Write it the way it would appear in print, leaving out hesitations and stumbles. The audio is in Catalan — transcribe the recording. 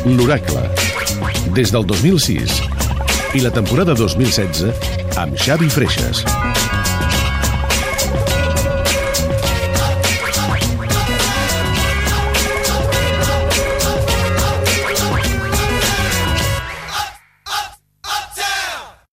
L'Oracle, des del 2006 i la temporada 2016 amb Xavi Freixas.